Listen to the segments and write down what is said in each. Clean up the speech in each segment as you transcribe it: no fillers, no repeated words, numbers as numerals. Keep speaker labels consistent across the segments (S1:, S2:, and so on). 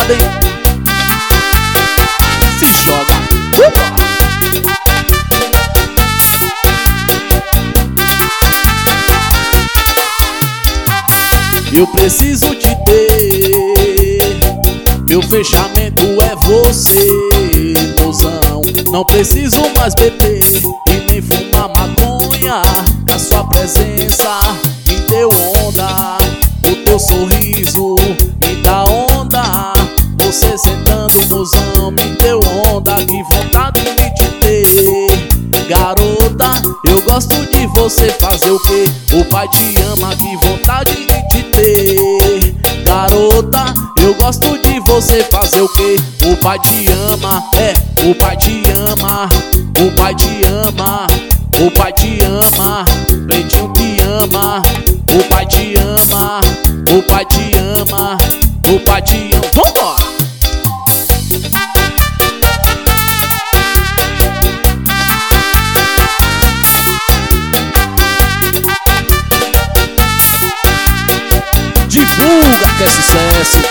S1: moda, hein? Se joga. Eu preciso te ter, meu fechamento é você, mozão. Não preciso mais beber e nem fumar maconha, que a sua presença me deu onda. O teu sorriso me dá onda, você sentando, mozão, me deu onda. Que vontade de te ter, garota. Eu gosto de você, fazer o quê? O pai te ama, que vontade de te ter, garota. Eu gosto de você, fazer o quê? O pai te ama, o pai te ama, o pai te ama, o pai te ama, Pretinho te ama, o pai te ama, o pai te ama, o pai te ama. Vambora! Divulga que é sucesso.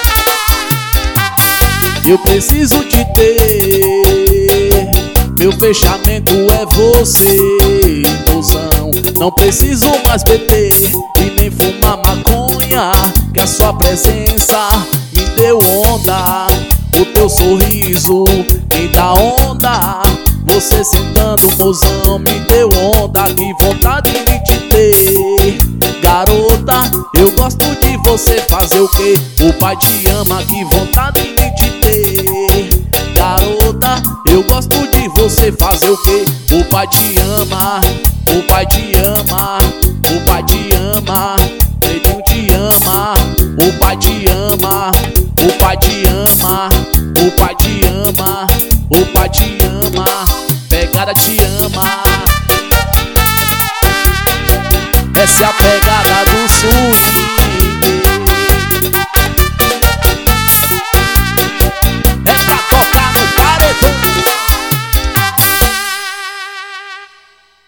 S1: Eu preciso te ter, meu fechamento é você, mozão. Não preciso mais beber e nem fumar maconha, que a sua presença me deu onda. O teu sorriso me dá onda, você sentando, mozão, me deu onda. Que vontade de te ter, garota. Eu gosto de você, fazer o quê? O pai te ama, que vontade de te ter, garota. Eu gosto de você, fazer o quê? O pai te ama, o pai te ama, o pai te ama, Pretinho te ama, o pai te ama, o pai te ama, o pai te ama, o pai te ama, Pegada te ama. Essa é a pegada.